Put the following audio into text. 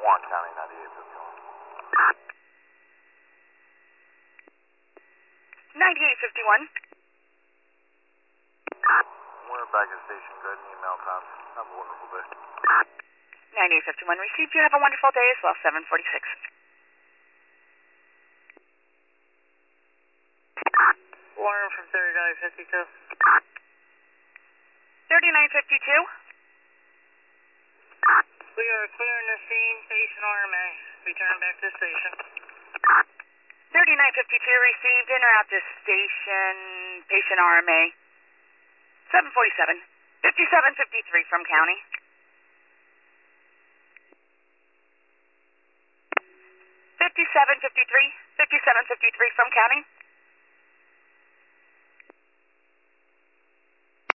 Warren County, 9851. 9851. We're back at station. Good email time. Have a wonderful day. 9851 received. You have a wonderful day as well. 746. Warren from 3952. 3952. We are clearing the scene. Patient RMA. Return back to the station. 3952 received. In or out to station. Patient RMA. 747. 5753 from county. 5753. 5753 from county.